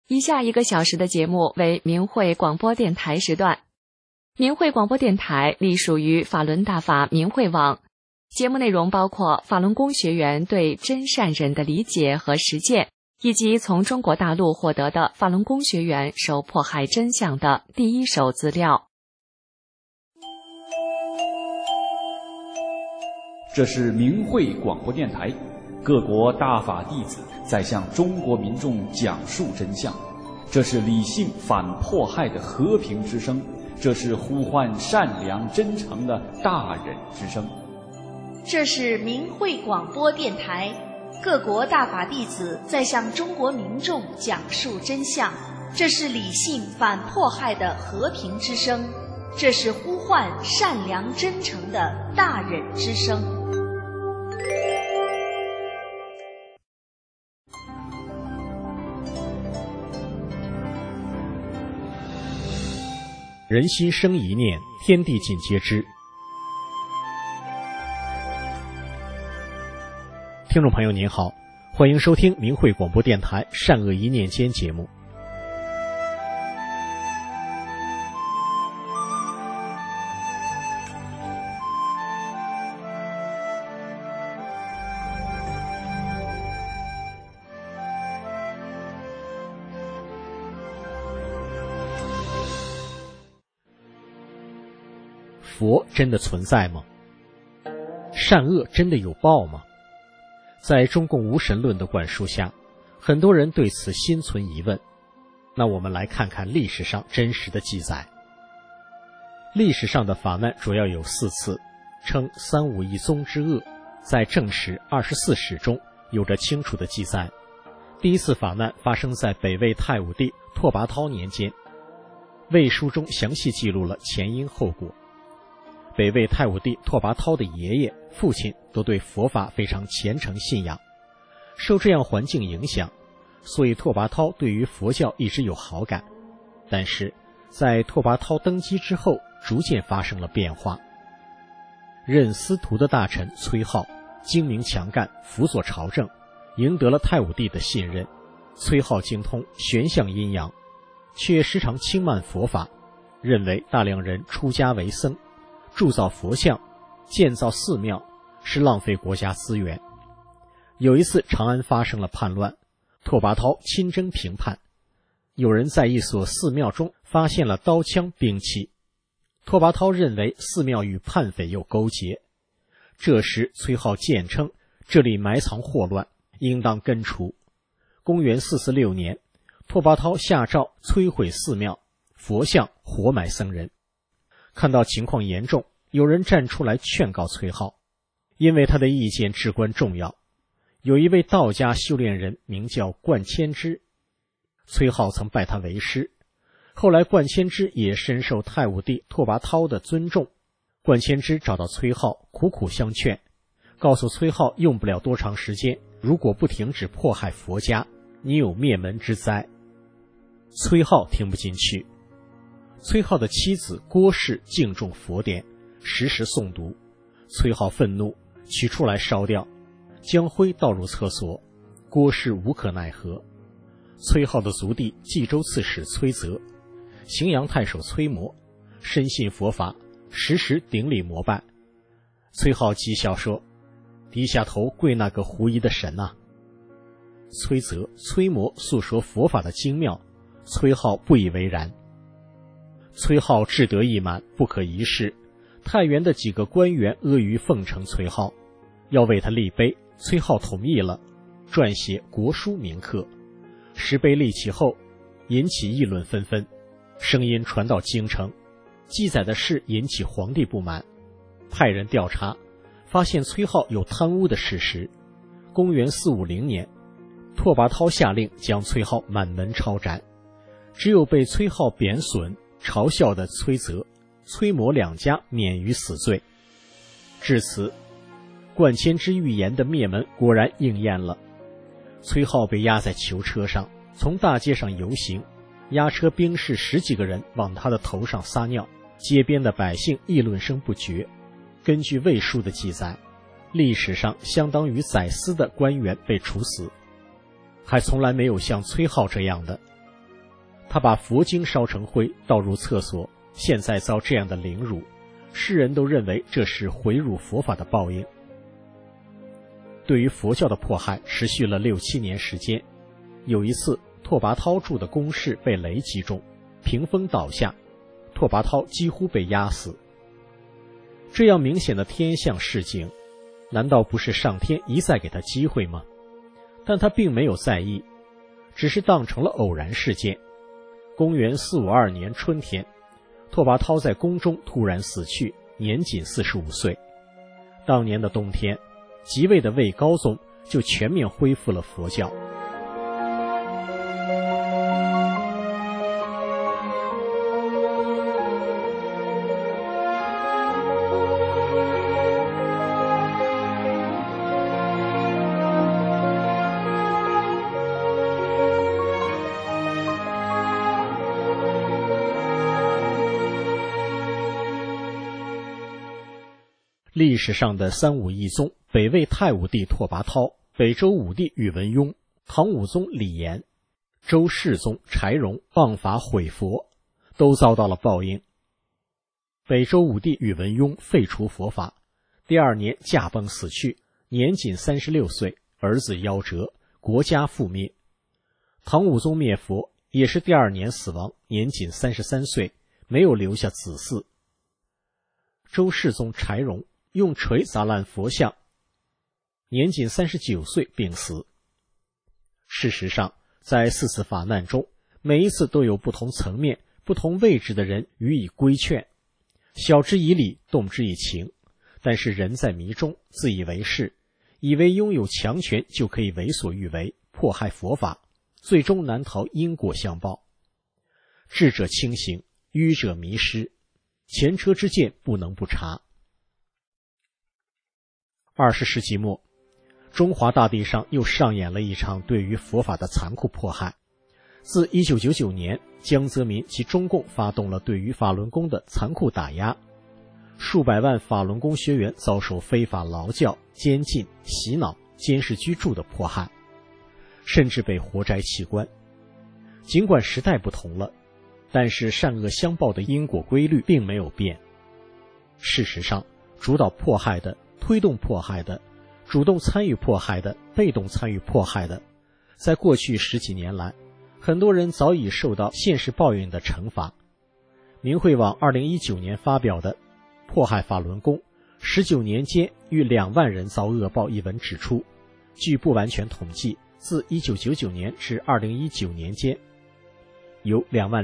以下1个小时的节目为明慧广播电台时段。明慧广播电台隶属于法轮大法明慧网，节目内容包括法轮功学员对真善忍的理解和实践，以及从中国大陆获得的法轮功学员受迫害真相的第一手资料。 这是明慧广播电台，各国大法弟子在向中国民众讲述真相，这是理性反迫害的和平之声，这是呼唤善良真诚的大忍之声。 这是明慧广播电台，各国大法弟子在向中国民众讲述真相，这是理性反迫害的和平之声，这是呼唤善良真诚的大忍之声。 人心生一念，天地尽皆知。听众朋友您好，欢迎收听明慧广播电台善恶一念间节目。佛真的存在吗？善恶真的有报吗？在中共无神论的灌输下，很多人对此心存疑问。那我们来看看历史上真实的记载。历史上的法难主要有4次，称351一宗之恶，在正史24史中有着清楚的记载。第一次法难发生在北魏太武帝拓跋焘年间，魏书中详细记录了前因后果。北魏太武帝拓跋焘的爷爷、父亲都对佛法非常虔诚信仰，受这样环境影响，所以拓跋焘对于佛教一直有好感。但是在拓跋焘登基之后，逐渐发生了变化。任司徒的大臣崔颢精明强干，辅佐朝政，赢得了太武帝的信任。崔颢精通玄象阴阳，却时常轻慢佛法，认为大量人出家为僧，铸造佛像，建造寺庙是浪费国家资源。有一次长安发生了叛乱，拓跋焘亲征平叛，有人在一所寺庙中发现了刀枪兵器，拓跋焘认为寺庙与叛匪有勾结。这时崔颢谏称这里埋藏祸乱，应当根除。公元446年，拓跋焘下诏摧毁寺庙、佛像，活埋僧人。看到情况严重，有人站出来劝告崔颢，因为他的意见至关重要。有一位道家修炼人名叫冠谦之，崔颢曾拜他为师，后来冠谦之也深受太武帝拓跋焘的尊重。冠谦之找到崔颢，苦苦相劝，告诉崔颢用不了多长时间，如果不停止迫害佛家，你有灭门之灾。崔颢听不进去。崔颢的妻子郭氏敬重佛典，时时诵读。崔颢愤怒，取出来烧掉，将灰倒入厕所。郭氏无可奈何。崔颢的族弟冀州刺史崔泽、荥阳太守崔模深信佛法，时时顶礼膜拜。崔颢讥笑说：“低下头跪那个狐疑的神啊！”崔泽、崔模诉说佛法的精妙，崔颢不以为然。崔颢志得意满，不可一世。太原的几个官员阿谀奉承崔颢，要为他立碑。崔颢同意了，撰写国书铭刻。石碑立起后，引起议论纷纷，声音传到京城，记载的事引起皇帝不满，派人调查，发现崔颢有贪污的事实。公元450年，拓跋焘下令将崔颢满门抄斩，只有被崔颢贬损嘲笑的崔泽、崔模两家免于死罪。至此，冠谦之预言的灭门果然应验了。崔颢被押在囚车上，从大街上游行，押车兵士10几个人往他的头上撒尿，街边的百姓议论声不绝。根据魏书的记载，历史上相当于宰司的官员被处死，还从来没有像崔颢这样的。 他把佛经烧成灰倒入厕所，现在遭这样的凌辱，世人都认为这是毁辱佛法的报应。对于佛教的迫害持续了6、7年时间。有一次，拓跋焘住的宫室被雷击中，屏风倒下，拓跋焘几乎被压死。这样明显的天象示警，难道不是上天一再给他机会吗？但他并没有在意，只是当成了偶然事件。公元452年春天，拓跋焘在宫中突然死去，年仅45岁。当年的冬天，即位的魏高宗就全面恢复了佛教。历史上的三武一宗，北魏太武帝拓跋焘，北周武帝宇文邕，唐武宗李炎，周世宗柴荣谤法毁佛，都遭到了报应。北周武帝宇文邕废除佛法，第2年驾崩死去，年仅36岁，儿子夭折，国家覆灭。唐武宗灭佛也是第2年死亡，年仅33岁，没有留下子嗣。周世宗柴荣用锤砸烂佛像，年仅39岁病死。事实上，在4次法难中，每一次都有不同层面、不同位置的人予以规劝，晓之以理，动之以情，但是人在迷中，自以为是，以为拥有强权就可以为所欲为，迫害佛法，最终难逃因果相报。智者轻行，愚者迷失，前车之鉴不能不察。20世纪末，中华大地上又上演了一场对于佛法的残酷迫害。自1999年，江泽民及中共发动了对于法轮功的残酷打压，数百万法轮功学员遭受非法劳教、监禁、洗脑、监视居住的迫害，甚至被活摘器官。尽管时代不同了，但是善恶相报的因果规律并没有变。事实上，主导迫害的、推动迫害的、主动参与迫害的、被动参与迫害的，在过去10几年来，很多人早已受到现实报应的惩罚。明慧网2019年发表的《迫害法轮功19年间逾2万人遭恶报》一文指出，据不完全统计，自1999年至2019年间，有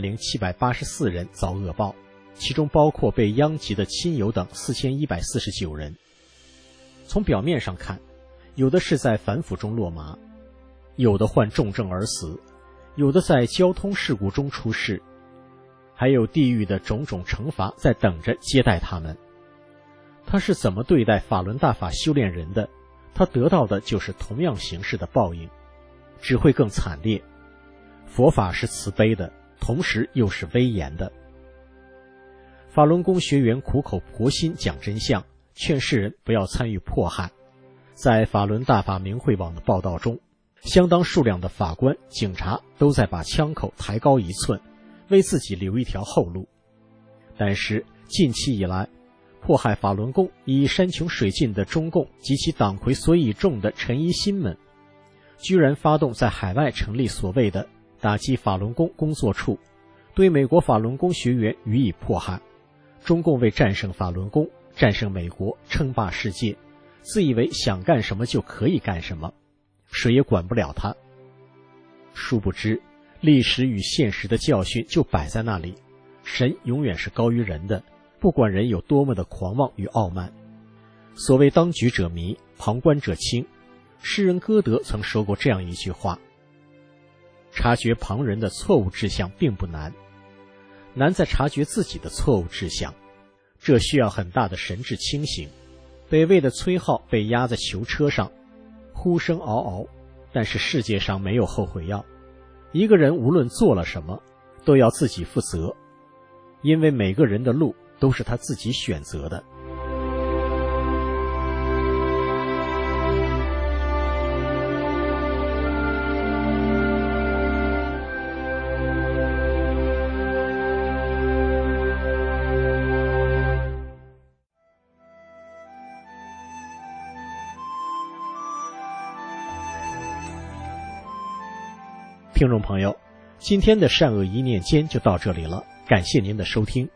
20784人遭恶报，其中包括被殃及的亲友等4149人。从表面上看，有的是在反腐中落马，有的患重症而死，有的在交通事故中出事，还有地狱的种种惩罚在等着接待他们。他是怎么对待法轮大法修炼人的，他得到的就是同样形式的报应，只会更惨烈。佛法是慈悲的，同时又是威严的。法轮功学员苦口婆心讲真相，劝世人不要参与迫害。在法轮大法明慧网的报道中，相当数量的法官、警察都在把枪口抬高1寸，为自己留一条后路。但是近期以来，迫害法轮功以山穷水尽的中共及其党魁所倚重的陈一新们，居然发动在海外成立所谓的打击法轮功工作处，对美国法轮功学员予以迫害。中共为战胜法轮功、战胜美国、称霸世界，自以为想干什么就可以干什么，谁也管不了他。殊不知，历史与现实的教训就摆在那里，神永远是高于人的，不管人有多么的狂妄与傲慢。所谓当局者迷，旁观者清，诗人歌德曾说过这样一句话：察觉旁人的错误志向并不难，难在察觉自己的错误志向，这需要很大的神志清醒。北魏的崔颢被压在囚车上，呼声嗷嗷，但是世界上没有后悔药。一个人无论做了什么，都要自己负责，因为每个人的路都是他自己选择的。 听众朋友，今天的善恶一念间就到这里了，感谢您的收听。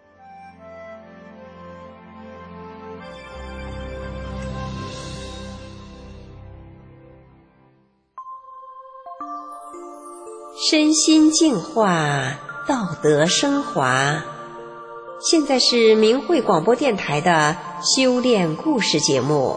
身心净化，道德升华。现在是明慧广播电台的修炼故事节目。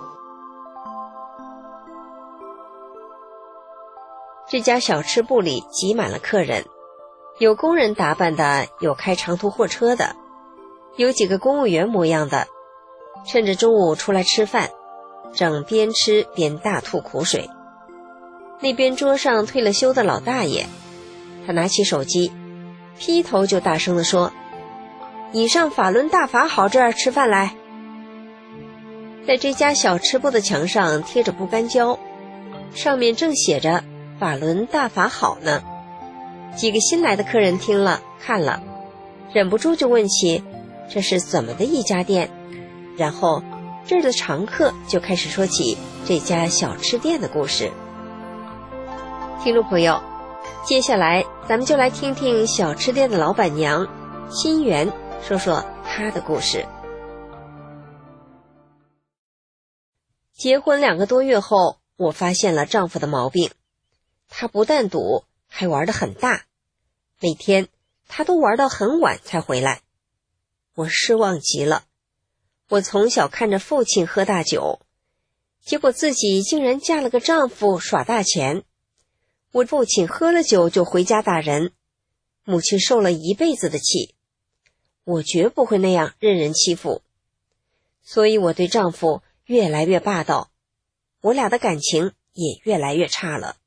这家小吃部里挤满了客人，有工人打扮的，有开长途货车的，有几个公务员模样的，趁着中午出来吃饭，正边吃边大吐苦水。那边桌上退了休的老大爷，他拿起手机，劈头就大声地说：“你上法轮大法好这儿吃饭来。”在这家小吃部的墙上贴着不干胶，上面正写着法轮大法好呢。几个新来的客人听了看了，忍不住就问起这是怎么的一家店，然后这儿的常客就开始说起这家小吃店的故事。听众朋友，接下来咱们就来听听小吃店的老板娘心媛说说她的故事。结婚2个多月后，我发现了丈夫的毛病，他不但赌，还玩得很大，每天他都玩到很晚才回来。我失望极了，我从小看着父亲喝大酒，结果自己竟然嫁了个丈夫耍大钱。我父亲喝了酒就回家打人，母亲受了一辈子的气，我绝不会那样任人欺负，所以我对丈夫越来越霸道，我俩的感情也越来越差了。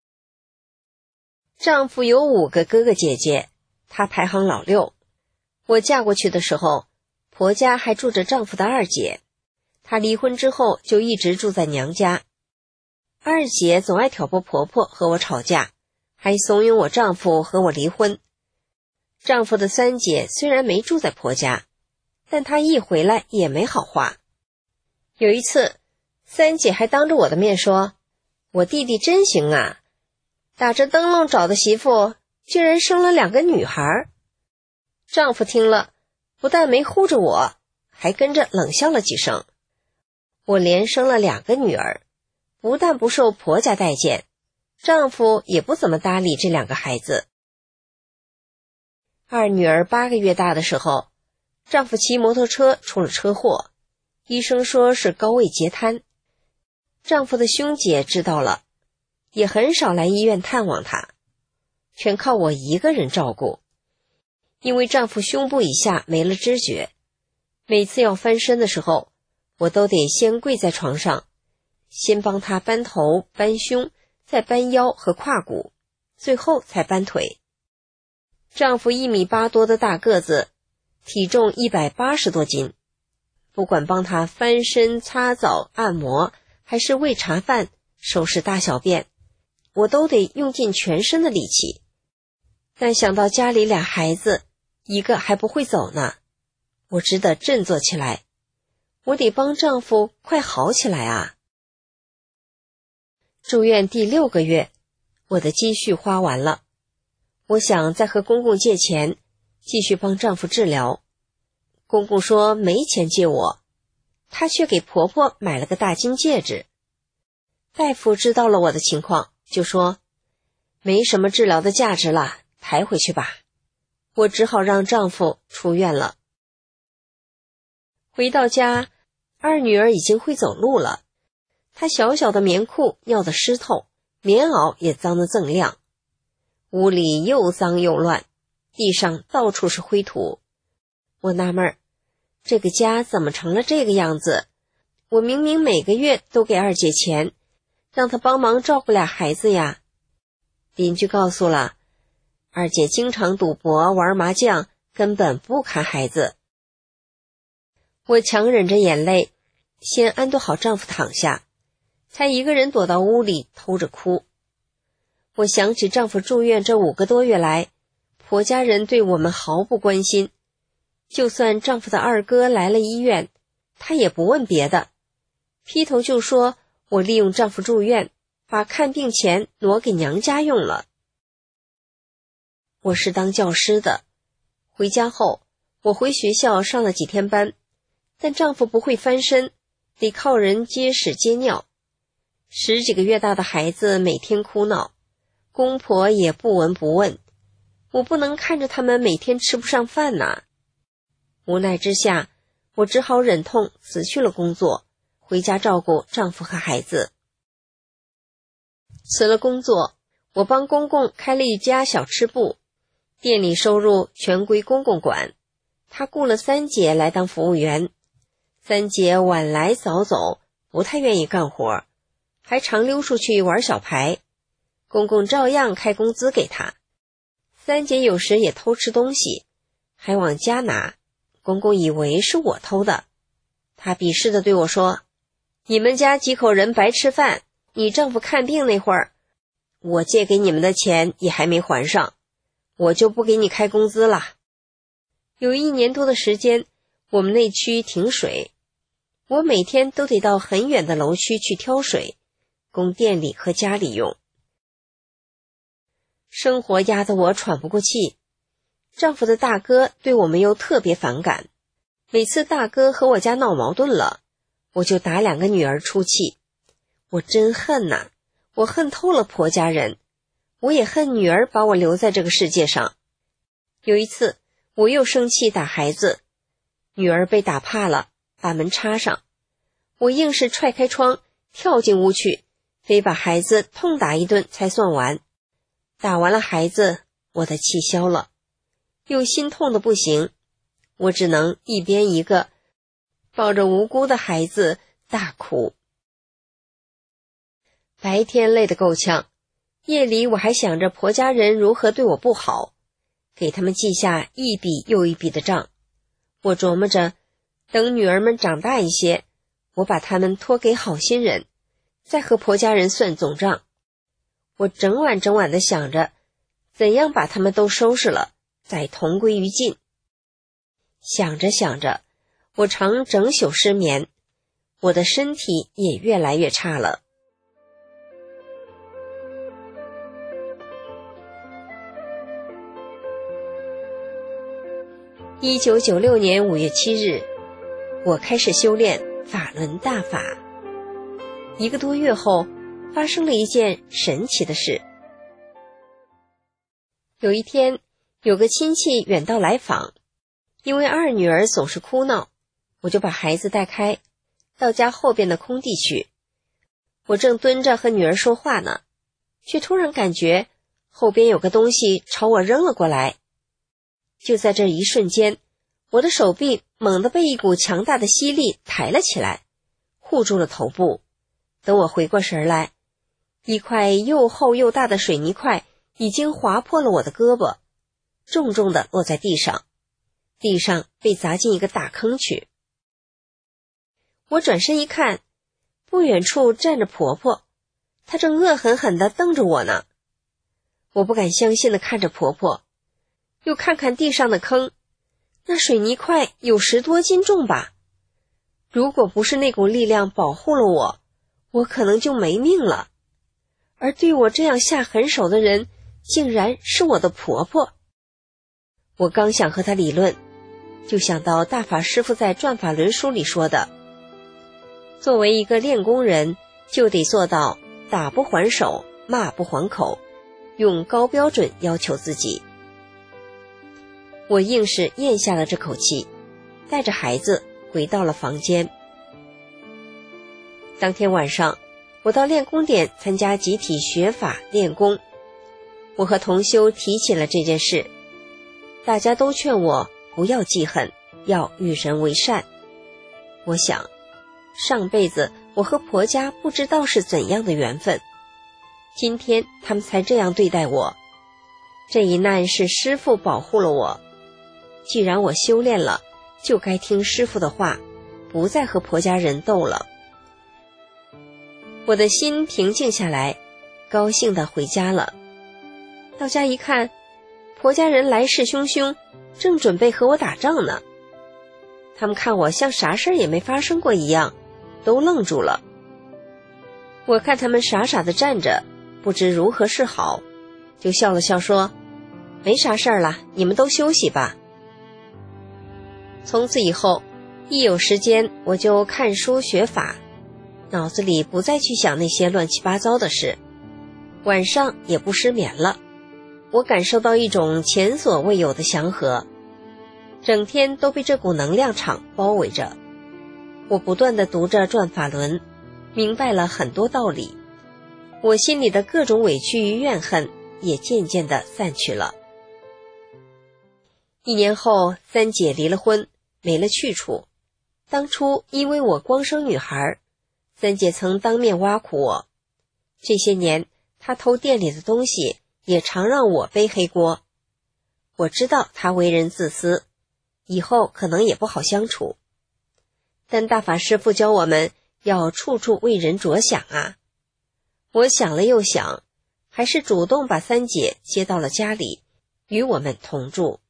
丈夫有5个哥哥姐姐，他排行老6。我嫁过去的时候，婆家还住着丈夫的2姐，她离婚之后就一直住在娘家。2姐总爱挑拨婆婆和我吵架，还怂恿我丈夫和我离婚。丈夫的3姐虽然没住在婆家，但她一回来也没好话。有一次，3姐还当着我的面说：“我弟弟真行啊，打着灯笼找的媳妇，居然生了2个女孩。”丈夫听了，不但没护着我，还跟着冷笑了几声。我连生了2个女儿，不但不受婆家待见，丈夫也不怎么搭理这2个孩子。2女儿8个月大的时候，丈夫骑摩托车出了车祸，医生说是高位截瘫。丈夫的兄姐知道了，也很少来医院探望她，全靠我一个人照顾。因为丈夫胸部以下没了知觉，每次要翻身的时候，我都得先跪在床上，先帮他搬头、搬胸，再搬腰和胯骨，最后才搬腿。丈夫1.8米多的大个子，体重180多斤，不管帮他翻身、擦澡、按摩，还是喂茶饭、收拾大小便，我都得用尽全身的力气。但想到家里2孩子，一个还不会走呢，我只得振作起来，我得帮丈夫快好起来啊。住院第6个月，我的积蓄花完了，我想再和公公借钱，继续帮丈夫治疗。公公说没钱借我，他却给婆婆买了个大金戒指。大夫知道了我的情况，就说没什么治疗的价值了，抬回去吧。我只好让丈夫出院了。回到家，2女儿已经会走路了，她小小的棉裤尿得湿透，棉袄也脏得锃亮，屋里又脏又乱，地上到处是灰土。我纳闷，这个家怎么成了这个样子？我明明每个月都给2姐钱，让她帮忙照顾2孩子呀。邻居告诉了，2姐经常赌博玩麻将，根本不看孩子。我强忍着眼泪，先安顿好丈夫躺下，才一个人躲到屋里偷着哭。我想起丈夫住院这5个多月来，婆家人对我们毫不关心，就算丈夫的2哥来了医院，他也不问别的，劈头就说我利用丈夫住院，把看病钱挪给娘家用了。 我是当教师的，回家后我回学校上了几天班，但丈夫不会翻身，得靠人接屎接尿。10几个月大的孩子每天哭闹，公婆也不闻不问，我不能看着他们每天吃不上饭呐。无奈之下，我只好忍痛辞去了工作，回家照顾丈夫和孩子。辞了工作，我帮公公开了一家小吃部，店里收入全归公公管，他雇了3姐来当服务员。3姐晚来早走，不太愿意干活，还常溜出去玩小牌，公公照样开工资给他。3姐有时也偷吃东西，还往家拿，公公以为是我偷的。他鄙视地对我说，你们家几口人白吃饭，你丈夫看病那会儿，我借给你们的钱也还没还上，我就不给你开工资了。有1年多的时间，我们那区停水，我每天都得到很远的楼区去挑水，供店里和家里用。生活压得我喘不过气，丈夫的大哥对我们又特别反感，每次大哥和我家闹矛盾了，我就打2个女儿出气。我真恨呐，我恨透了婆家人，我也恨女儿把我留在这个世界上。有一次我又生气打孩子，女儿被打怕了，把门插上，我硬是踹开窗跳进屋去，非把孩子痛打一顿才算完。打完了孩子，我的气消了，又心痛的不行，我只能一边一个抱着无辜的孩子大哭。白天累得够呛，夜里我还想着婆家人如何对我不好，给他们记下一笔又一笔的账。我琢磨着，等女儿们长大一些，我把他们托给好心人，再和婆家人算总账。我整晚地想着，怎样把他们都收拾了，再同归于尽。想着想着，我常整宿失眠，我的身体也越来越差了。1996年5月7日，我开始修炼法轮大法。1个多月后，发生了一件神奇的事。有一天，有个亲戚远道来访，因为2女儿总是哭闹，我就把孩子带开，到家后边的空地去。我正蹲着和女儿说话呢，却突然感觉后边有个东西朝我扔了过来。就在这一瞬间，我的手臂猛地被一股强大的吸力抬了起来，护住了头部。等我回过神来，一块又厚又大的水泥块已经划破了我的胳膊，重重地落在地上，地上被砸进一个大坑去。我转身一看，不远处站着婆婆，她正恶狠狠地瞪着我呢。我不敢相信地看着婆婆，又看看地上的坑，那水泥块有10多斤重吧。如果不是那股力量保护了我，我可能就没命了。而对我这样下狠手的人，竟然是我的婆婆。我刚想和她理论，就想到大法师父在《转法轮》书里说的，作为一个练功人，就得做到打不还手，骂不还口，用高标准要求自己。我硬是咽下了这口气，带着孩子回到了房间。当天晚上，我到练功点参加集体学法练功，我和同修提起了这件事，大家都劝我不要记恨，要与人为善。我想，上辈子我和婆家不知道是怎样的缘分，今天他们才这样对待我。这一难是师父保护了我，既然我修炼了，就该听师父的话，不再和婆家人斗了。我的心平静下来，高兴地回家了。到家一看，婆家人来势汹汹，正准备和我打仗呢。他们看我像啥事也没发生过一样，都愣住了。我看他们傻傻地站着，不知如何是好，就笑了笑说， 没啥事儿了，你们都休息吧。从此以后，一有时间我就看书学法，脑子里不再去想那些乱七八糟的事，晚上也不失眠了。我感受到一种前所未有的祥和，整天都被这股能量场包围着。我不断地读着转法轮，明白了很多道理，我心里的各种委屈与怨恨也渐渐地散去了。1年后，三姐离了婚，没了去处。当初因为我光生女孩，三姐曾当面挖苦我，这些年她偷店里的东西，也常让我背黑锅。我知道她为人自私，以后可能也不好相处。但大法师父教我们要处处为人着想啊。我想了又想，还是主动把三姐接到了家里，与我们同住。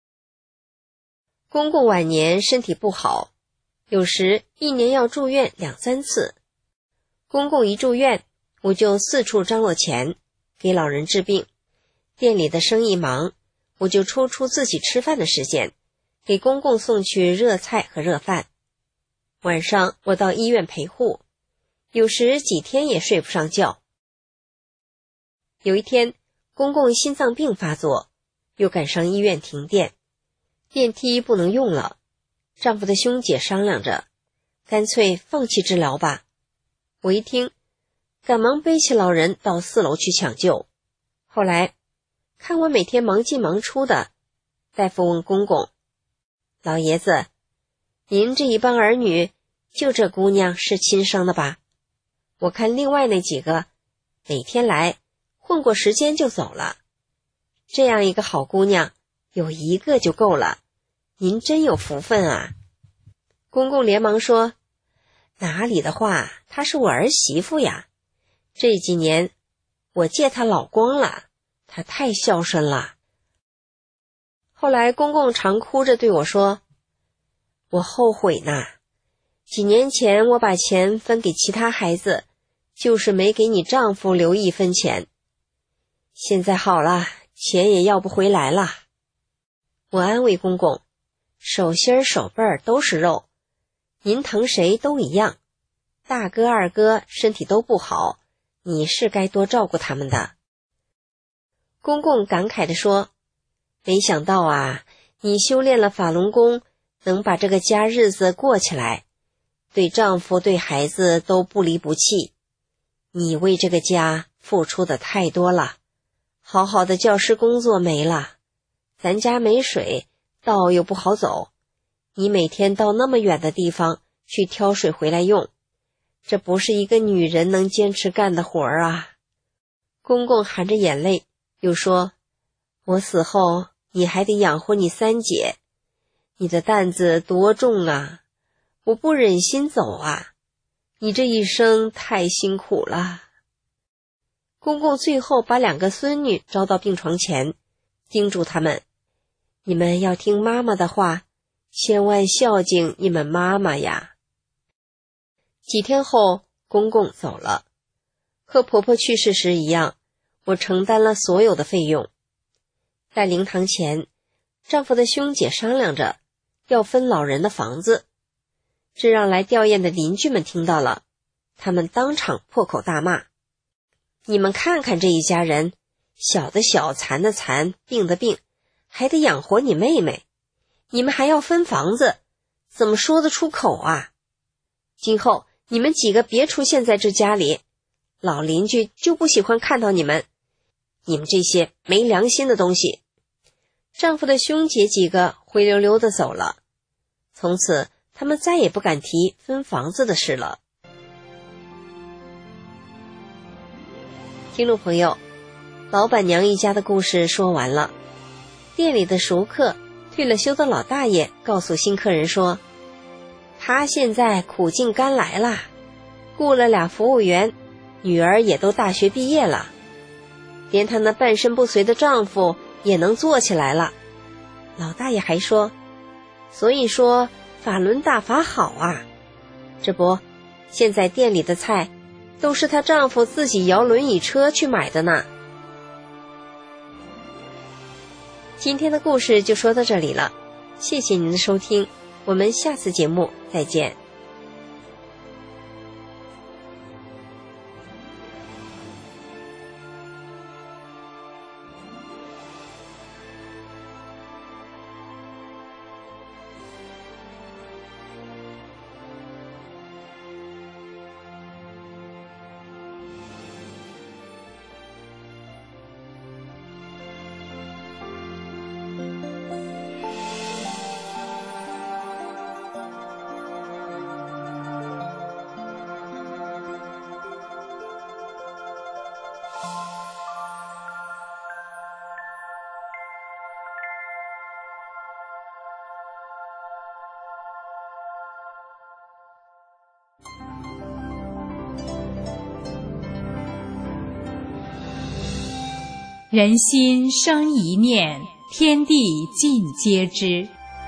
公公晚年身体不好，有时1年要住院2、3次。公公一住院，我就四处张罗钱，给老人治病。店里的生意忙，我就抽出自己吃饭的时间，给公公送去热菜和热饭。晚上我到医院陪护，有时几天也睡不上觉。有一天，公公心脏病发作，又赶上医院停电，电梯不能用了。丈夫的兄姐商量着，干脆放弃治疗吧。我一听，赶忙背起老人到4楼去抢救。后来看我每天忙进忙出的，大夫问公公：“老爷子，您这一帮儿女，就这姑娘是亲生的吧？我看另外那几个每天来混过时间就走了，这样一个好姑娘有一个就够了，您真有福分啊。”公公连忙说：“哪里的话，她是我儿媳妇呀，这几年我借她老光了，她太孝顺了。”后来公公常哭着对我说：“我后悔呢，几年前我把钱分给其他孩子，就是没给你丈夫留1分钱。现在好了，钱也要不回来了。”我安慰公公：“手心手背都是肉，您疼谁都一样，大哥二哥身体都不好，你是该多照顾他们的。”公公感慨地说：“没想到啊，你修炼了法轮功，能把这个家日子过起来，对丈夫对孩子都不离不弃。你为这个家付出的太多了，好好的教师工作没了，咱家没水，道又不好走，你每天到那么远的地方去挑水回来用，这不是一个女人能坚持干的活儿啊。”公公含着眼泪又说：“我死后你还得养活你三姐，你的担子多重啊，我不忍心走啊，你这一生太辛苦了。”公公最后把2个孙女招到病床前，叮嘱他们：“你们要听妈妈的话，千万孝敬你们妈妈呀。”几天后，公公走了，和婆婆去世时一样，我承担了所有的费用。在灵堂前，丈夫的兄姐商量着要分老人的房子，这让来吊唁的邻居们听到了，他们当场破口大骂：“你们看看这一家人，小的小，残的残，病的病，还得养活你妹妹，你们还要分房子，怎么说得出口啊？今后你们几个别出现在这家里，老邻居就不喜欢看到你们，你们这些没良心的东西。”丈夫的兄姐几个灰溜溜地走了，从此他们再也不敢提分房子的事了。听众朋友，老板娘一家的故事说完了。店里的熟客退了休的老大爷告诉新客人说，他现在苦尽甘来了，雇了2服务员，女儿也都大学毕业了，连她那半身不遂的丈夫也能做起来了。老大爷还说，所以说法轮大法好啊，这不，现在店里的菜都是她丈夫自己摇轮椅车去买的呢。 今天的故事就说到这里了，谢谢您的收听，我们下次节目再见。 人心生一念，天地尽皆知。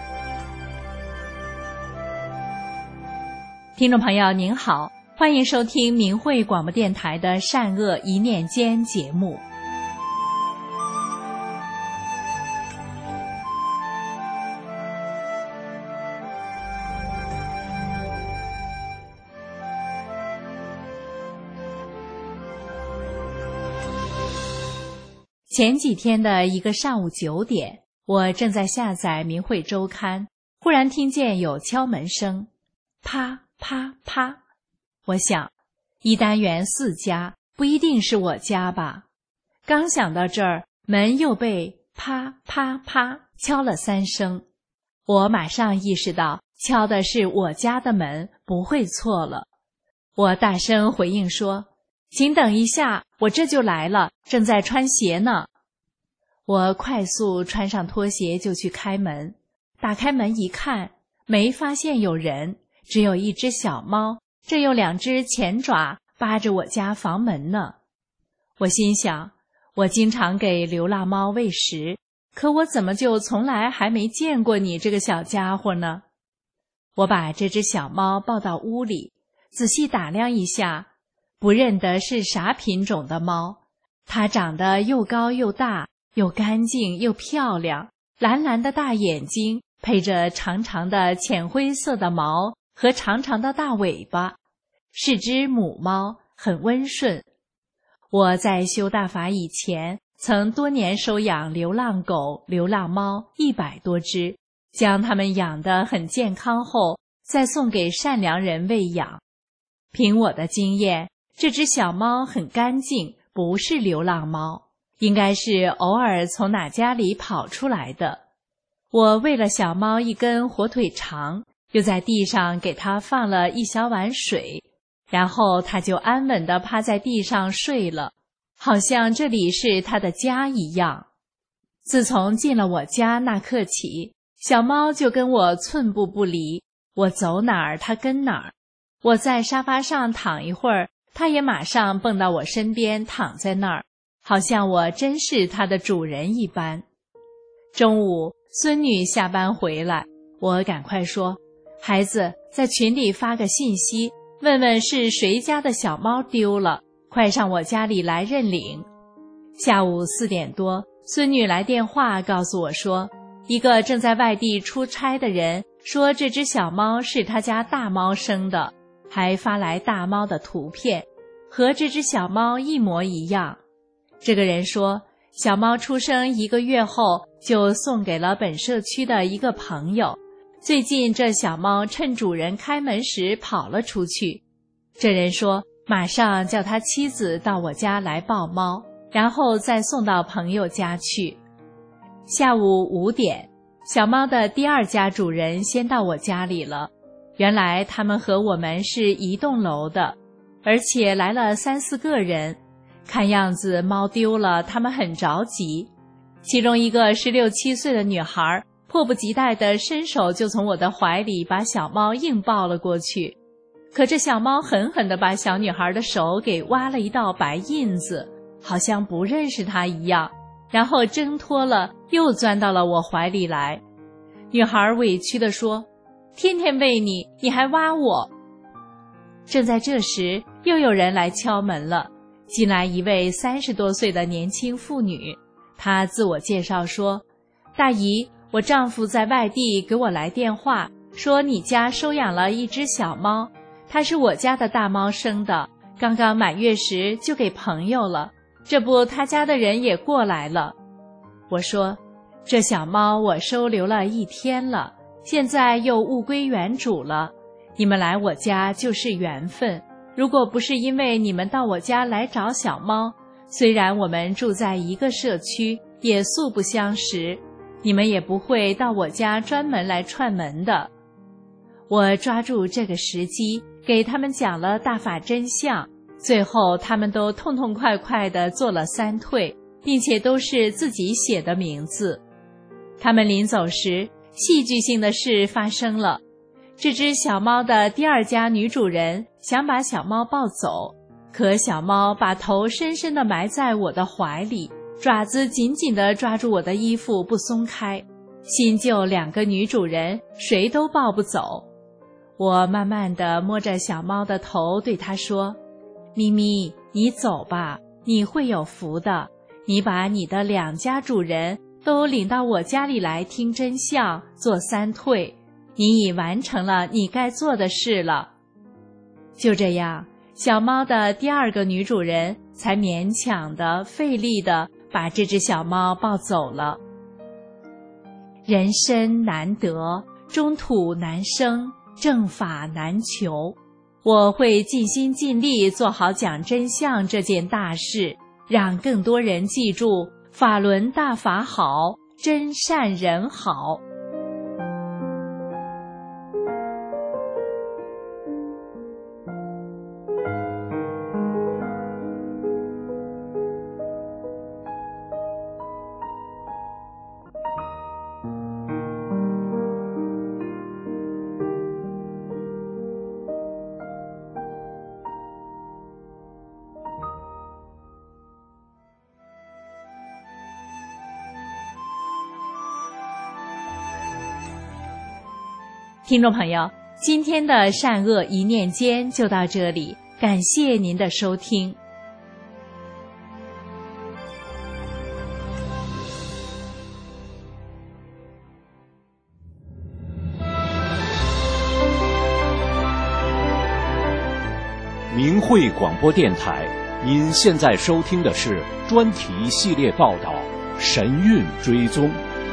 听众朋友您好，欢迎收听明慧广播电台的善恶一念间节目。前几天的一个上午9点，我正在下载明慧周刊，忽然听见有敲门声，啪啪啪。我想，一单元4家，不一定是我家吧？刚想到这儿，门又被啪啪啪敲了3声。我马上意识到，敲的是我家的门，不会错了。我大声回应说：“请等一下，我这就来了，正在穿鞋呢。”我快速穿上拖鞋就去开门，打开门一看，没发现有人，只有一只小猫，这有2只前爪扒着我家房门呢。我心想，我经常给流浪猫喂食，可我怎么就从来还没见过你这个小家伙呢？我把这只小猫抱到屋里，仔细打量一下，不认得是啥品种的猫，它长得又高又大，又干净又漂亮，蓝蓝的大眼睛，配着长长的浅灰色的毛和长长的大尾巴，是只母猫，很温顺。我在修大法以前，曾多年收养流浪狗、流浪猫100多只，将它们养得很健康后，再送给善良人喂养。凭我的经验，这只小猫很干净，不是流浪猫，应该是偶尔从哪家里跑出来的。我喂了小猫一根火腿肠，又在地上给它放了一小碗水，然后它就安稳地趴在地上睡了，好像这里是它的家一样。自从进了我家那刻起，小猫就跟我寸步不离，我走哪儿它跟哪儿。我在沙发上躺一会儿，它也马上蹦到我身边躺在那儿，好像我真是它的主人一般。中午，孙女下班回来，我赶快说：“孩子，在群里发个信息，问问是谁家的小猫丢了，快上我家里来认领。”下午4点多，孙女来电话告诉我说，一个正在外地出差的人说这只小猫是他家大猫生的，还发来大猫的图片，和这只小猫一模一样。这个人说，小猫出生1个月后就送给了本社区的一个朋友，最近这小猫趁主人开门时跑了出去。这人说，马上叫他妻子到我家来抱猫，然后再送到朋友家去。下午5点，小猫的第2家主人先到我家里了。原来他们和我们是一栋楼的，而且来了3、4个人。看样子猫丢了，他们很着急。其中一个16、17岁的女孩迫不及待地伸手就从我的怀里把小猫硬抱了过去，可这小猫狠狠地把小女孩的手给挖了一道白印子，好像不认识她一样，然后挣脱了，又钻到了我怀里来。女孩委屈地说：“天天喂你，你还挖我。”正在这时，又有人来敲门了。进来一位30多岁的年轻妇女，她自我介绍说：“ 大姨，我丈夫在外地给我来电话，说你家收养了一只小猫，它是我家的大猫生的，刚刚满月时就给朋友了，这不他家的人也过来了。我说，这小猫我收留了1天了，现在又物归原主了，你们来我家就是缘分，如果不是因为你们到我家来找小猫，虽然我们住在一个社区，也素不相识，你们也不会到我家专门来串门的。我抓住这个时机，给他们讲了大法真相，最后他们都痛痛快快地做了3退，并且都是自己写的名字。他们临走时，戏剧性的事发生了，这只小猫的第2家女主人想把小猫抱走，可小猫把头深深地埋在我的怀里，爪子紧紧地抓住我的衣服不松开，新旧2个女主人谁都抱不走。我慢慢地摸着小猫的头，对它说，咪咪，你走吧，你会有福的，你把你的2家主人都领到我家里来听真相，做3退，你已完成了你该做的事了。就这样，小猫的第2个女主人才勉强的费力的把这只小猫抱走了。人参难得，中土难生，正法难求，我会尽心尽力做好讲真相这件大事，让更多人记住法轮大法好，真善人好。听众朋友，今天的善恶一念间就到这里，感谢您的收听。 明慧广播电台，您现在收听的是专题系列报道《神韵追踪》。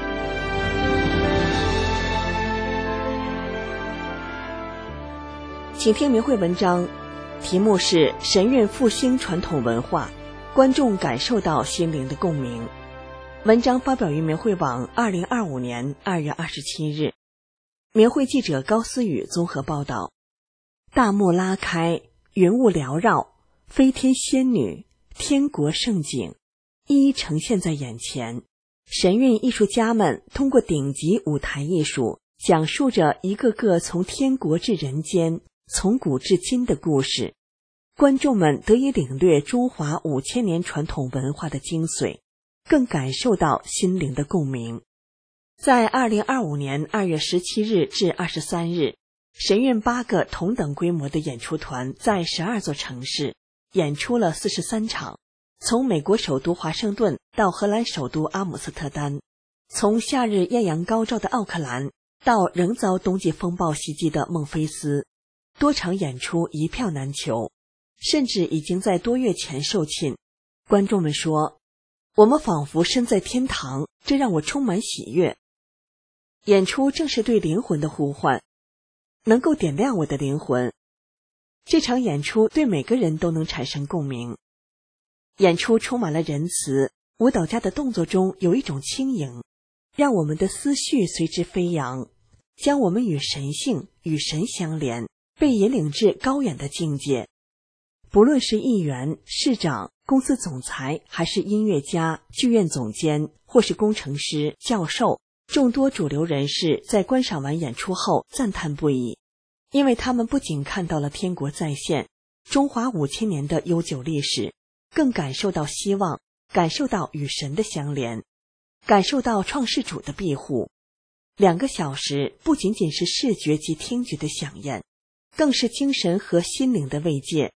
请听明慧文章，题目是神韵复兴传统文化，观众感受到心灵的共鸣。文章发表于明慧网2025年2月27日。明慧记者高思雨综合报道。大幕拉开，云雾缭绕，飞天仙女，天国盛景一一呈现在眼前。神韵艺术家们通过顶级舞台艺术，讲述着一个个从天国至人间，从古至今的故事，观众们得以领略中华5000年传统文化的精髓，更感受到心灵的共鸣。在2025年2月17日至23日，神韵8个同等规模的演出团在12座城市演出了43场，从美国首都华盛顿到荷兰首都阿姆斯特丹，从夏日艳阳高照的奥克兰到仍遭冬季风暴袭击的孟菲斯，多场演出一票难求，甚至已经在多月前售罄。观众们说，我们仿佛身在天堂，这让我充满喜悦。演出正是对灵魂的呼唤，能够点亮我的灵魂。这场演出对每个人都能产生共鸣。演出充满了仁慈，舞蹈家的动作中有一种轻盈，让我们的思绪随之飞扬，将我们与神性与神相连，被引领至高远的境界。不论是议员、市长、公司总裁，还是音乐家、剧院总监，或是工程师、教授，众多主流人士在观赏完演出后赞叹不已，因为他们不仅看到了天国再现，中华5000年的悠久历史，更感受到希望，感受到与神的相连，感受到创世主的庇护。2个小时不仅仅是视觉及听觉的飨宴，更是精神和心灵的慰藉。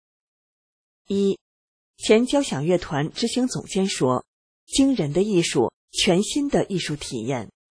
前交响乐团执行总监说，惊人的艺术，全新的艺术体验。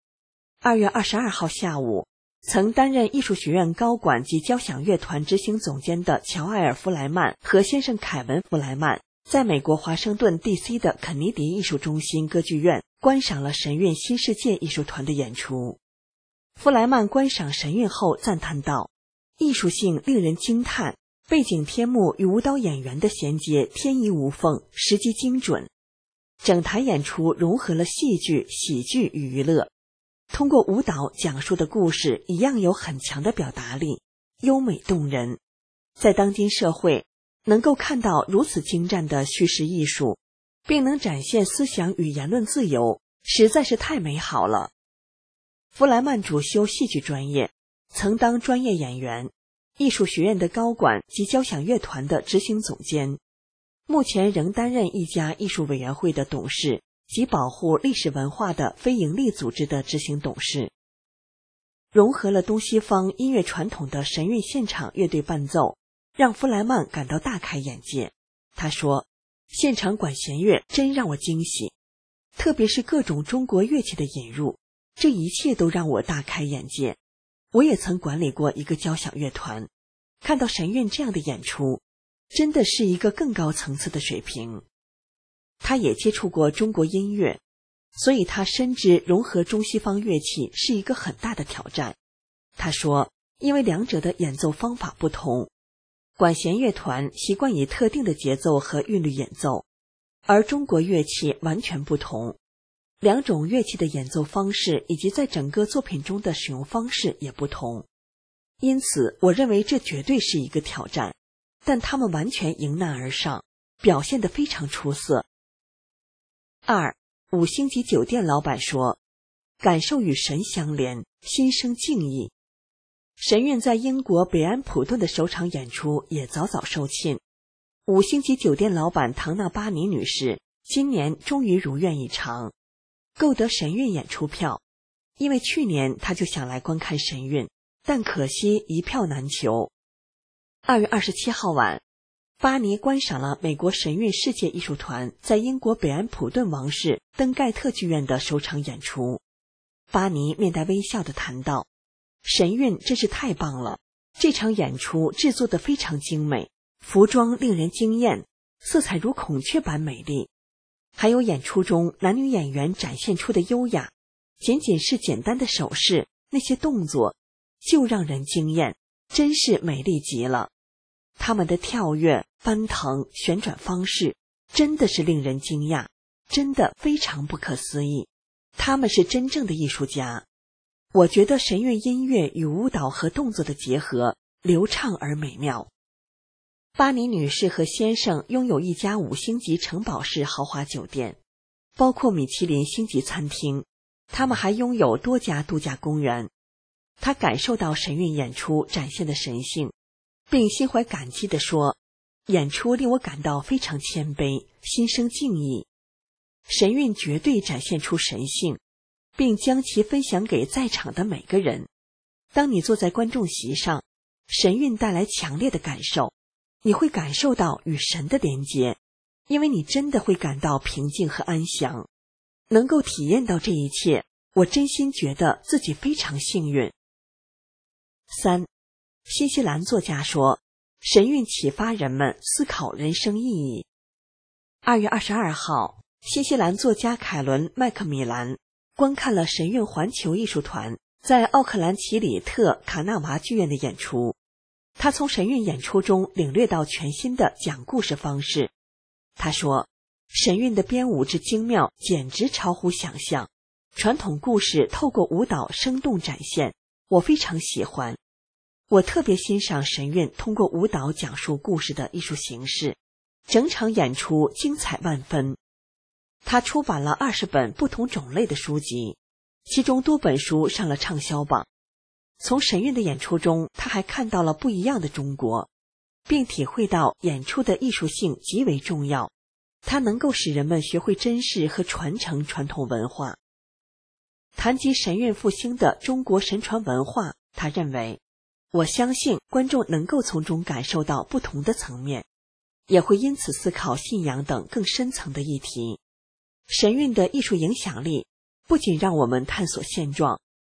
2月22号下午，曾担任艺术学院高管及交响乐团执行总监的乔埃尔·弗莱曼和先生凯文·弗莱曼在美国华盛顿 DC 的肯尼迪艺术中心歌剧院观赏了神韵新世界艺术团的演出。弗莱曼观赏神韵后赞叹道：“艺术性令人惊叹，背景天幕与舞蹈演员的衔接天衣无缝，时机精准。整台演出融合了戏剧、喜剧与娱乐，通过舞蹈讲述的故事一样有很强的表达力，优美动人。在当今社会，能够看到如此精湛的叙事艺术，并能展现思想与言论自由，实在是太美好了。”弗莱曼主修戏剧专业，曾当专业演员、艺术学院的高管及交响乐团的执行总监，目前仍担任一家艺术委员会的董事及保护历史文化的非营利组织的执行董事。融合了东西方音乐传统的神韵现场乐队伴奏，让弗莱曼感到大开眼界。他说：“现场管弦乐真让我惊喜，特别是各种中国乐器的引入，这一切都让我大开眼界。我也曾管理过一个交响乐团，看到神韵这样的演出，真的是一个更高层次的水平。”他也接触过中国音乐，所以他深知融合中西方乐器是一个很大的挑战。他说，因为两者的演奏方法不同，管弦乐团习惯以特定的节奏和韵律演奏，而中国乐器完全不同。两种乐器的演奏方式以及在整个作品中的使用方式也不同，因此我认为这绝对是一个挑战，但他们完全迎难而上，表现得非常出色。2. 5星级酒店老板说，感受与神相连，心生敬意。神韵在英国北安普顿的首场演出也早早售罄。5星级酒店老板唐纳巴尼女士今年终于如愿以偿，购得神韵演出票，因为去年她就想来观看神韵，但可惜一票难求。2月27号晚，巴尼观赏了美国神韵世界艺术团在英国北安普顿王室登盖特剧院的首场演出。巴尼面带微笑地谈到，神韵真是太棒了，这场演出制作得非常精美，服装令人惊艳，色彩如孔雀般美丽，还有演出中男女演员展现出的优雅，仅仅是简单的手势，那些动作就让人惊艳，真是美丽极了。他们的跳跃、翻腾、旋转方式真的是令人惊讶，真的非常不可思议。他们是真正的艺术家。我觉得神韵音乐与舞蹈和动作的结合流畅而美妙。巴尼女士和先生拥有一家5星级城堡式豪华酒店，包括米其林星级餐厅，他们还拥有多家度假公园。他感受到神韵演出展现的神性，并心怀感激地说，演出令我感到非常谦卑，心生敬意。神韵绝对展现出神性，并将其分享给在场的每个人。当你坐在观众席上，神韵带来强烈的感受，你会感受到与神的连接，因为你真的会感到平静和安详。能够体验到这一切，我真心觉得自己非常幸运。3. 新西兰作家说，神韵启发人们思考人生意义。2月22号，新西兰作家凯伦·麦克米兰观看了神韵环球艺术团在奥克兰奇里特卡纳瓦剧院的演出。他从神韵演出中领略到全新的讲故事方式。他说，神韵的编舞之精妙简直超乎想象，传统故事透过舞蹈生动展现，我非常喜欢。我特别欣赏神韵通过舞蹈讲述故事的艺术形式，整场演出精彩万分。他出版了20本不同种类的书籍，其中多本书上了畅销榜。从神韵的演出中，他还看到了不一样的中国，并体会到演出的艺术性极为重要，它能够使人们学会珍视和传承传统文化。谈及神韵复兴的中国神传文化，他认为，我相信观众能够从中感受到不同的层面，也会因此思考信仰等更深层的议题。神韵的艺术影响力不仅让我们探索现状，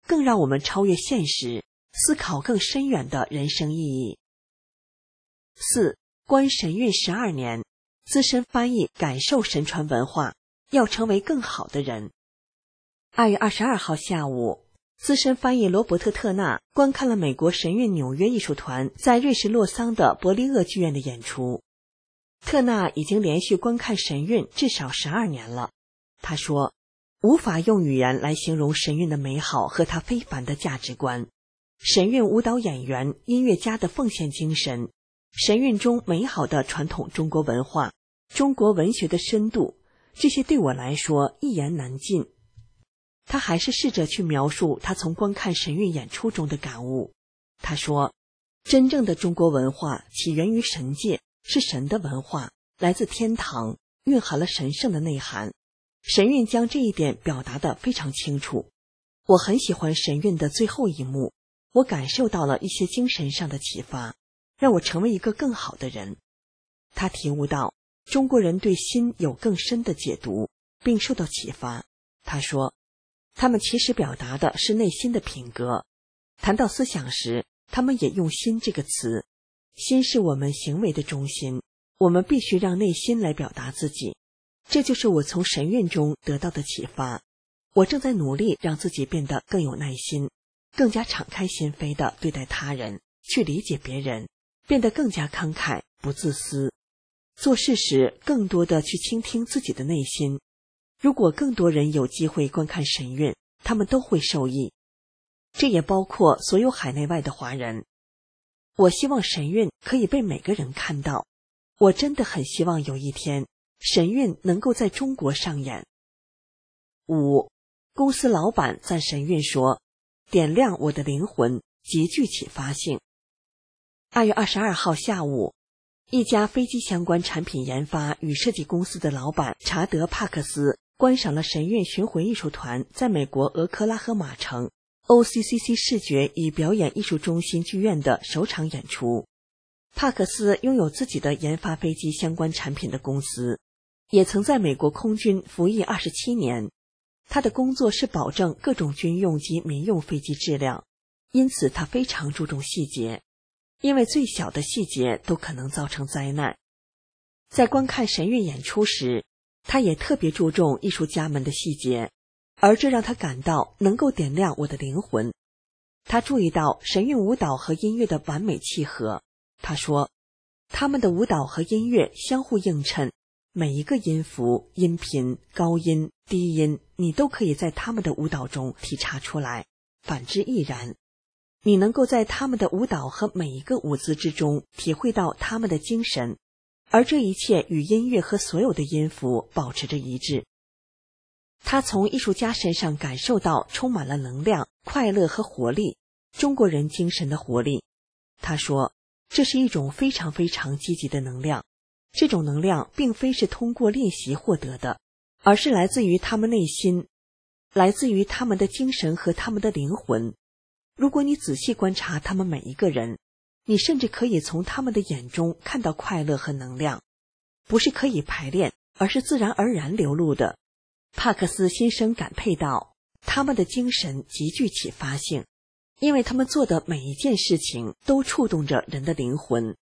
更让我们超越现实，思考更深远的人生意义。4. 观神韵12年，资深翻译感受神传文化，要成为更好的人。2月22号下午，资深翻译罗伯特·特纳观看了美国神韵纽约艺术团在瑞士洛桑的伯利厄剧院的演出。特纳已经连续观看神韵至少12年了。他说，无法用语言来形容神韵的美好和它非凡的价值观，神韵舞蹈演员、音乐家的奉献精神，神韵中美好的传统中国文化，中国文学的深度，这些对我来说一言难尽。他还是试着去描述他从观看神韵演出中的感悟。他说，真正的中国文化起源于神界，是神的文化，来自天堂，蕴含了神圣的内涵。神韵将这一点表达得非常清楚。我很喜欢神韵的最后一幕，我感受到了一些精神上的启发，让我成为一个更好的人。他体悟到中国人对心有更深的解读，并受到启发。他说，他们其实表达的是内心的品格。谈到思想时，他们也用心这个词。心是我们行为的中心，我们必须让内心来表达自己。这就是我从神韵中得到的启发。我正在努力让自己变得更有耐心，更加敞开心扉地对待他人，去理解别人，变得更加慷慨，不自私。做事时更多地去倾听自己的内心。如果更多人有机会观看神韵，他们都会受益。这也包括所有海内外的华人。我希望神韵可以被每个人看到。我真的很希望有一天神韵能够在中国上演。5. 公司老板赞神韵说，点亮我的灵魂，极具启发性。2月22号下午，一家飞机相关产品研发与设计公司的老板查德·帕克斯观赏了神韵巡回艺术团在美国俄克拉荷马城 OCCC 视觉与表演艺术中心剧院的首场演出。帕克斯拥有自己的研发飞机相关产品的公司，也曾在美国空军服役27年。他的工作是保证各种军用及民用飞机质量，因此他非常注重细节，因为最小的细节都可能造成灾难。在观看神韵演出时，他也特别注重艺术家们的细节，而这让他感到能够点亮我的灵魂。他注意到神韵舞蹈和音乐的完美契合。他说，他们的舞蹈和音乐相互映衬，每一个音符、音频、高音、低音，你都可以在他们的舞蹈中体察出来，反之亦然。你能够在他们的舞蹈和每一个舞姿之中体会到他们的精神，而这一切与音乐和所有的音符保持着一致。他从艺术家身上感受到充满了能量、快乐和活力，中国人精神的活力。他说，这是一种非常非常积极的能量，这种能量并非是通过练习获得的，而是来自于他们内心，来自于他们的精神和他们的灵魂。如果你仔细观察他们每一个人，你甚至可以从他们的眼中看到快乐和能量，不是可以排练，而是自然而然流露的。帕克斯心生感佩道，他们的精神极具启发性，因为他们做的每一件事情都触动着人的灵魂。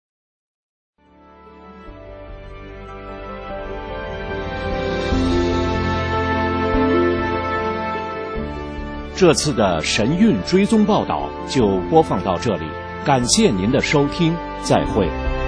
这次的神韵追踪报道就播放到这里，感谢您的收听，再会。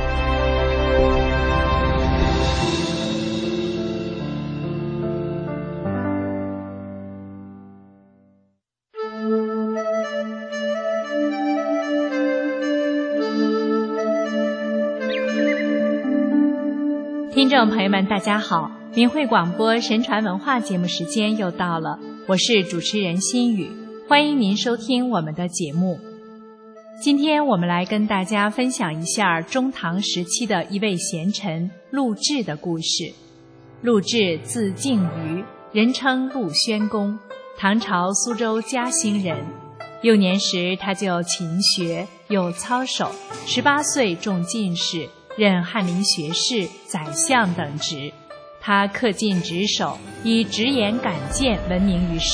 听众朋友们，大家好，明慧广播神传文化节目时间又到了，我是主持人心雨，欢迎您收听我们的节目。今天我们来跟大家分享一下中唐时期的一位贤臣陆贽的故事。陆贽字敬瑜，人称陆宣公，唐朝苏州嘉兴人。幼年时他就勤学又操守，18岁中进士，任翰林学士、宰相等职。他恪尽职守，以直言敢谏闻名于世，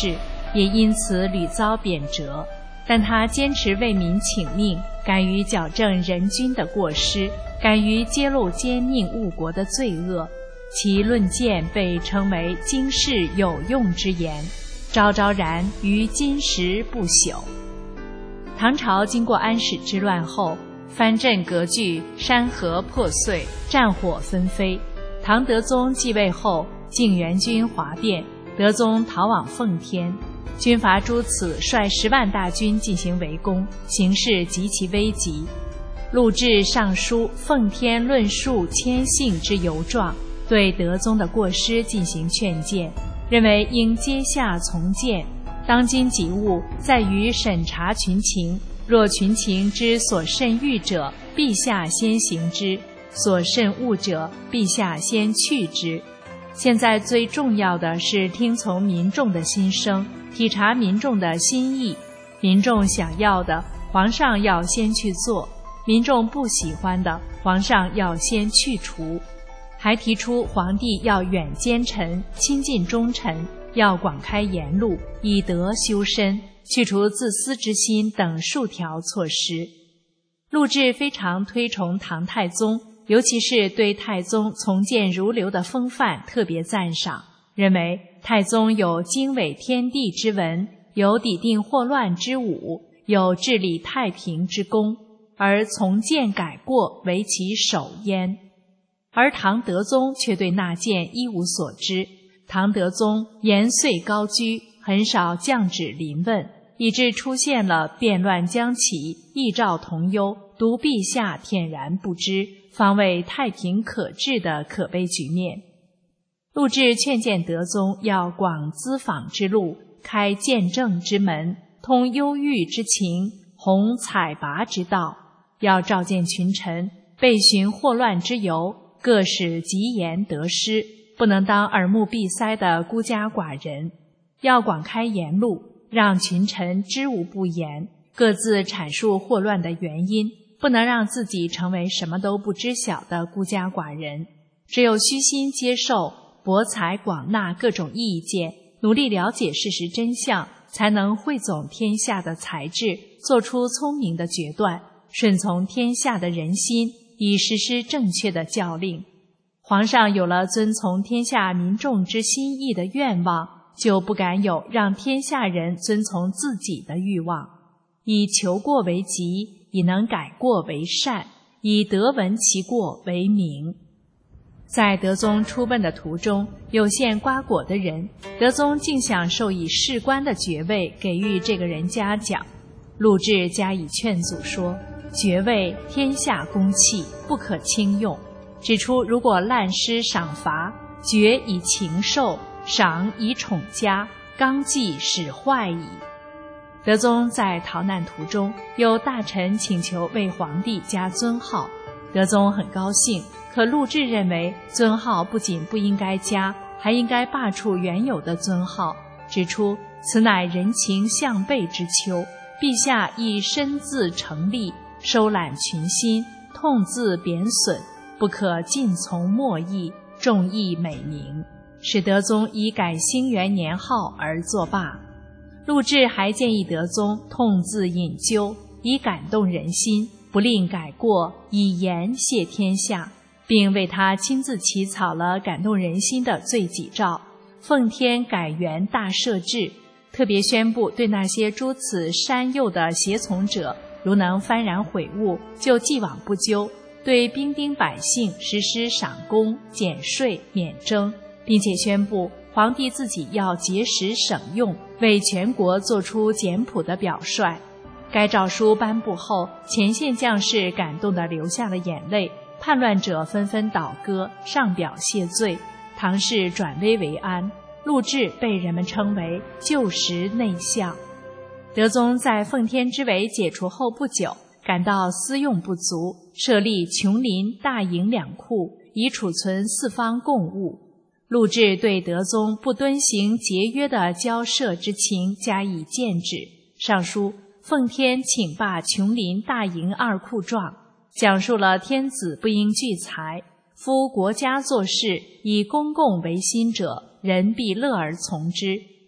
也因此屡遭贬谪。但他坚持为民请命，敢于矫正人君的过失，敢于揭露奸佞误国的罪恶，其论谏被称为经世有用之言，昭昭然于今时不朽。唐朝经过安史之乱后，藩镇割据，山河破碎，战火纷飞。唐德宗继位后，靖元军哗变，德宗逃往奉天。军阀朱此率10万大军进行围攻，形势极其危急。陆贽上书奉天论述谦信之由状，对德宗的过失进行劝谏，认为应阶下从谏，当今急务在于审查群情，若群情之所甚欲者，陛下先行之；所甚恶者，陛下先去之。现在最重要的是听从民众的心声，体察民众的心意。民众想要的，皇上要先去做；民众不喜欢的，皇上要先去除。还提出皇帝要远奸臣，亲近忠臣，要广开言路，以德修身，去除自私之心等数条措施。陆贽非常推崇唐太宗，尤其是对太宗从谏如流的风范特别赞赏，认为太宗有经纬天地之文，有抵定祸乱之武，有治理太平之功，而从谏改过为其首焉。而唐德宗却对纳谏一无所知，唐德宗严岁高居，很少降旨临问，以致出现了变乱将起，异兆同忧，独陛下恬然不知，方为太平可治的可悲局面。陆贽劝谏德宗要广咨访之路，开见证之门，通忧郁之情，弘采拔之道，要召见群臣，备询祸乱之由，各使疾言得失，不能当耳目闭塞的孤家寡人，要广开言路，让群臣知无不言，各自阐述祸乱的原因，不能让自己成为什么都不知晓的孤家寡人。只有虚心接受，博采广纳各种意见，努力了解事实真相，才能汇总天下的才智，做出聪明的决断，顺从天下的人心，以实施正确的教令。皇上有了遵从天下民众之心意的愿望，就不敢有让天下人遵从自己的欲望。以求过为急，以能改过为善，以德闻其过为明。在德宗出奔的途中，有陷瓜果的人，德宗竟想授以士官的爵位给予这个人嘉奖。陆贽加以劝阻说，爵位天下公器，不可轻用，指出如果滥施赏罚，爵以情授，赏以宠家，纲纪使坏矣。德宗在逃难途中，有大臣请求为皇帝加尊号，德宗很高兴，可陆贽认为尊号不仅不应该加，还应该罢黜原有的尊号，指出此乃人情向背之秋，陛下亦身自成立，收揽群心，痛自贬损，不可尽从莫议，重义美名，使德宗以改兴元年号而作罢。陆贽还建议德宗痛自引咎，以感动人心，不吝改过，以言谢天下，并为他亲自起草了感动人心的罪己诏，奉天改元大赦制，特别宣布对那些诸此山右的胁从者，如能幡然悔悟，就既往不咎，对兵丁百姓实施赏功、减税、免征，并且宣布皇帝自己要节食省用，为全国做出简朴的表率。该诏书颁布后，前线将士感动地流下了眼泪，叛乱者纷纷倒戈，上表谢罪，唐氏转危为安。陆贽被人们称为旧时内相。德宗在奉天之围解除后不久，感到私用不足，设立琼林、大营两库，以储存四方贡物。陆贽对德宗不敦行节约的交涉之情加以谏止，上书奉天请罢琼林、大营二库状，讲述了天子不应聚财，夫国家做事以公共为心者，人必乐而从之，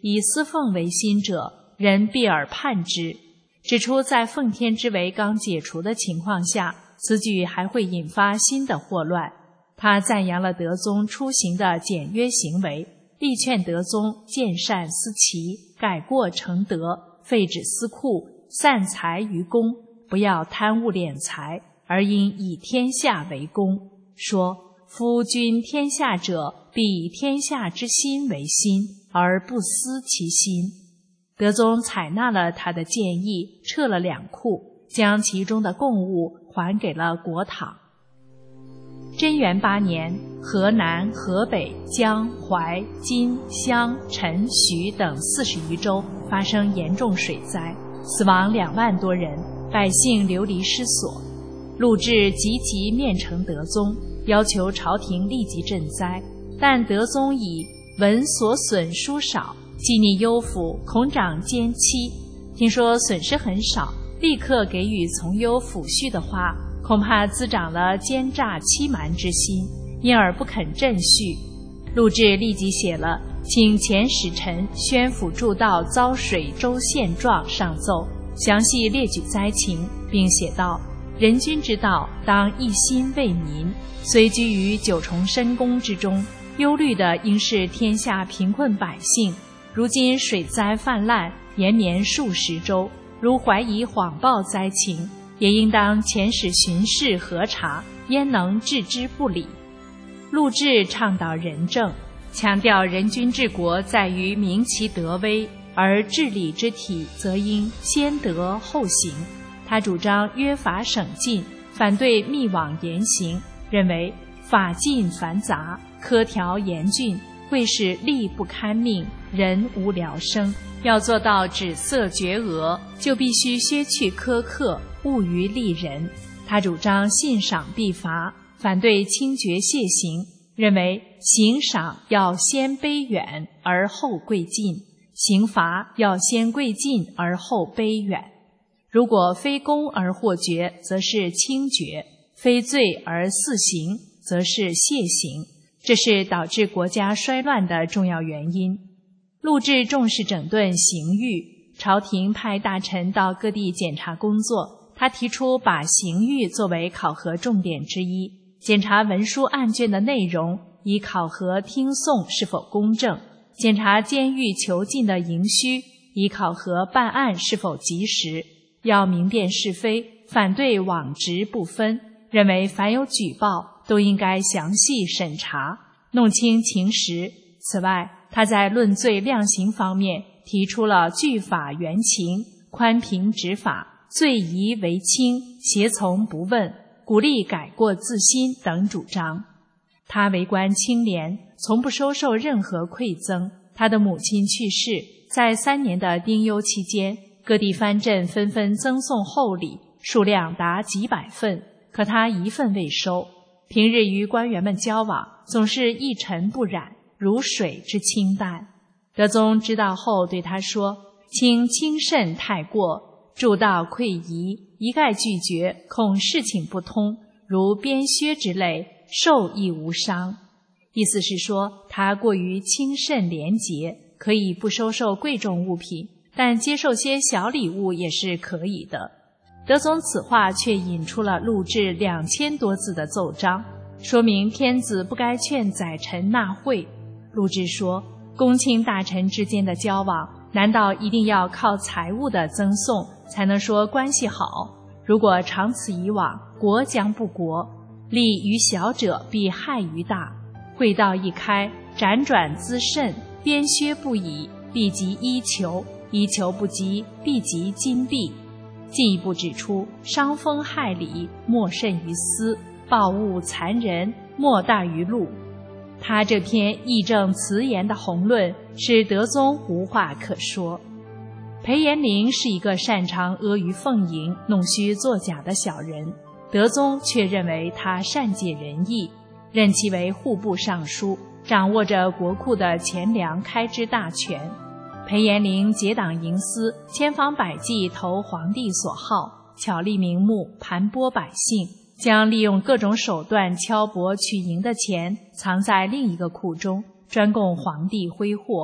以司凤为心者，人必尔叛之。指出在奉天之围刚解除的情况下，此举还会引发新的祸乱。他赞扬了德宗出行的简约行为，力劝德宗见善思齐，改过成德，废止私库，散财于公，不要贪污敛财，而应以天下为公。说夫君天下者，必以天下之心为心，而不思其心。德宗采纳了他的建议，撤了2库，将其中的贡物还给了国帑。贞元8年，河南、河北、江、淮、荆、襄、陈、徐等40余州发生严重水灾，死亡2万多人，百姓流离失所。陆贽急急面呈德宗，要求朝廷立即赈灾，但德宗以闻所损殊少，既逆幽府，恐长奸欺。听说损失很少，立刻给予从优抚恤的话，恐怕滋长了奸诈欺瞒之心，因而不肯赈恤。陆贽立即写了请前使臣宣抚助道遭水州现状上奏，详细列举灾情，并写道：人君之道，当一心为民，虽居于9重深宫之中，忧虑的应是天下贫困百姓。如今水灾泛滥，延绵数10周，如怀疑谎报灾情，也应当遣使巡视核查，焉能置之不理？陆贽倡导仁政，强调人君治国在于明其德威，而治理之体则应先德后行。他主张约法省禁，反对密网严刑，认为法禁繁杂，苛条严峻，会使吏不堪命，人无聊生。要做到止色绝讹，就必须削去苛刻，务于利人。他主张信赏必罚，反对轻绝谢刑，认为刑赏要先卑远而后贵近，刑罚要先贵近而后卑远。如果非公而获决，则是轻决；非罪而肆刑，则是谢刑。这是导致国家衰乱的重要原因。陆贽重视整顿刑狱，朝廷派大臣到各地检查工作，他提出把刑狱作为考核重点之一，检查文书案卷的内容，以考核听讼是否公正；检查监狱囚禁的营需，以考核办案是否及时。要明辨是非，反对枉直不分，认为凡有举报都应该详细审查，弄清情实。此外，他在论罪量刑方面提出了据法原情、宽平执法、罪疑为轻、胁从不问、鼓励改过自新等主张。他为官清廉，从不收受任何馈赠。他的母亲去世，在3年的丁忧期间，各地藩镇纷纷赠送厚礼，数量达几百份，可他一份未收。平日与官员们交往，总是一尘不染，如水之清淡。德宗知道后对他说：卿轻慎太过，助道溃疑，一概拒绝，恐事情不通，如鞭削之类，受亦无伤。意思是说，他过于轻慎廉洁，可以不收受贵重物品，但接受些小礼物也是可以的。德宗此话却引出了陆贽2000多字的奏章，说明天子不该劝宰臣纳贿。陆贽说，公卿大臣之间的交往，难道一定要靠财物的赠送才能说关系好？如果长此以往，国将不国，利于小者必害于大。会道一开，辗转滋甚，鞭削不已，必及衣裘；衣裘不及，必及金币。进一步指出，伤风害理，莫甚于私；暴物残人，莫大于禄。他这篇义正辞严的宏论，使德宗无话可说。裴延龄是一个擅长阿谀奉迎、弄虚作假的小人，德宗却认为他善解人意，任其为户部尚书，掌握着国库的钱粮开支大权。裴延龄结党营私，千方百计投皇帝所好，巧立名目，盘剥百姓，将利用各种手段敲薄取赢的钱藏在另一个库中，专供皇帝挥霍。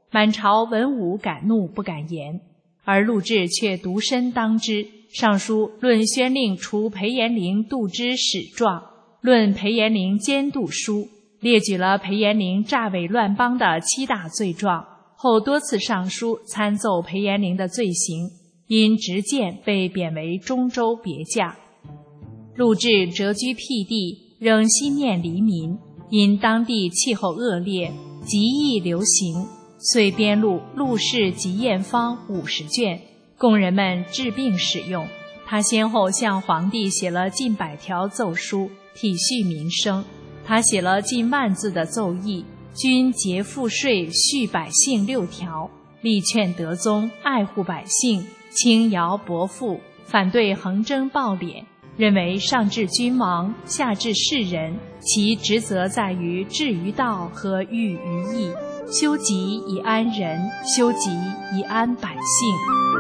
满朝文武敢怒不敢言，而陆贽却独身当之，上书论宣令除裴延龄度之始状，论裴延龄监督书，列举了裴延龄诈伪乱邦的7大罪状，后多次上书参奏裴延龄的罪行，因执谏被贬为中州别驾。陆贽谪居僻地，仍心念黎民，因当地气候恶劣，疾疫流行，遂编录《陆氏疾验方》50卷，供人们治病使用。他先后向皇帝写了近100条奏书，体恤民生。他写了近10000字的奏议，均节赋税恤百姓6条，力劝德宗爱护百姓，轻徭薄赋，反对横征暴敛，认为上至君王，下至士人，其职责在于治于道和育于义，修己以安人，修己以安百姓。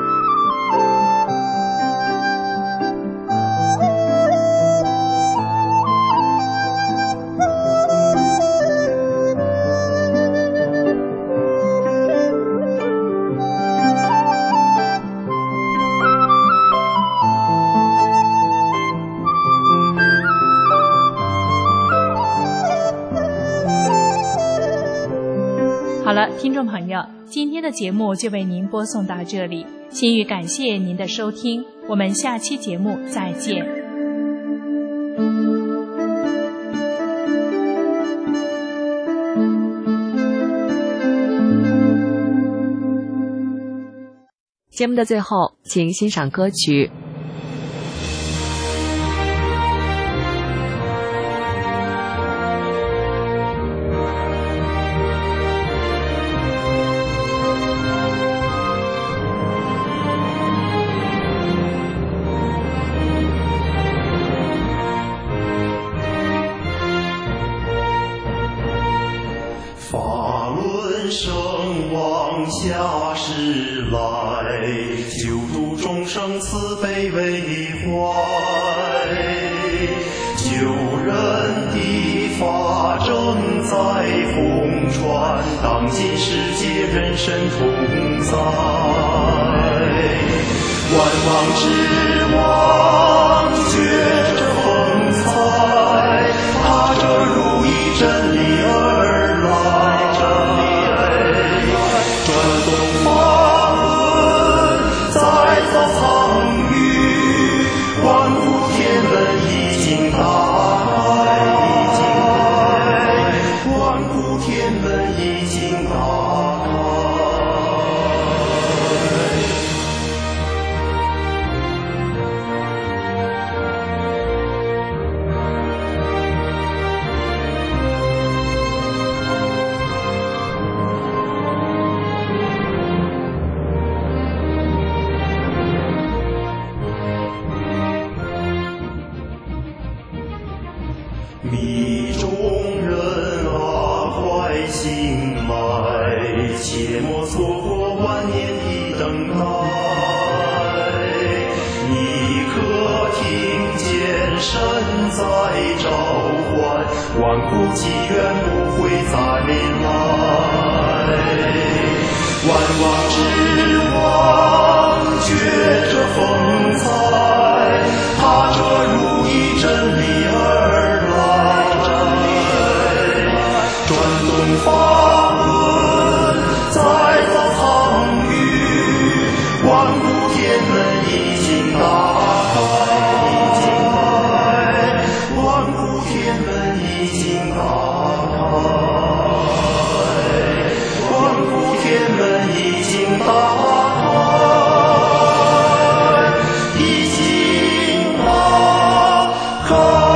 好了，听众朋友，今天的节目就为您播送到这里，心语感谢您的收听，我们下期节目再见。 节目的最后，请欣赏歌曲。 法轮圣王下世来，救助众生慈悲为怀，救人的法正在弘传，当今世界人神同在，万王之王觉着风采，踏着如意真理而来，转动法轮再造苍宇，万物天门已经打开，万物天门已经打开。迷众人啊，快醒来，切莫错过万年的等待。你可听见神在召唤，万古祈愿不会再来。万王之王觉着风采，踏着如意真理而转动法轮再造苍宇，万物天门已经打开，万物天门已经打开，万物天门已经打开，已经打开。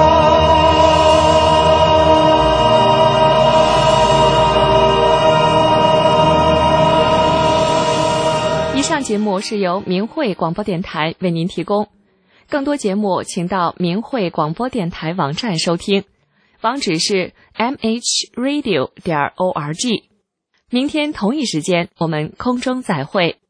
以上节目是由明慧广播电台为您提供，更多节目请到明慧广播电台网站收听，网址是 mhradio.org。明天同一时间我们空中再会。